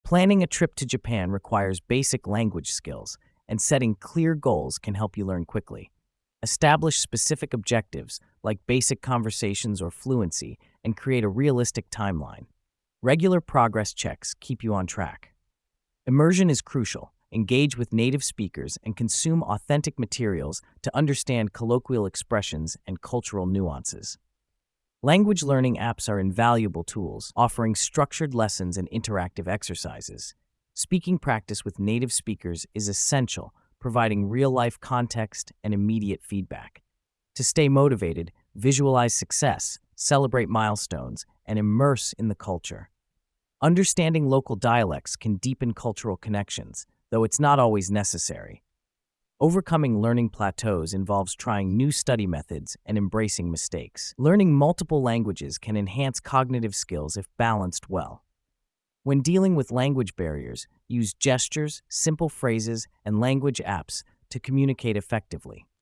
Planning a trip to Japan requires basic language skills, and setting clear goals can help you learn quickly. Establish specific objectives, like basic conversations or fluency, and create a realistic timeline. Regular progress checks keep you on track. Immersion is crucial. Engage with native speakers and consume authentic materials to understand colloquial expressions and cultural nuances. Language learning apps are invaluable tools, offering structured lessons and interactive exercises. Speaking practice with native speakers is essential, providing real-life context and immediate feedback. To stay motivated, visualize success, celebrate milestones, and immerse in the culture. Understanding local dialects can deepen cultural connections, though it's not always necessary. Overcoming learning plateaus involves trying new study methods and embracing mistakes. Learning multiple languages can enhance cognitive skills if balanced well. When dealing with language barriers, use gestures, simple phrases, and language apps to communicate effectively.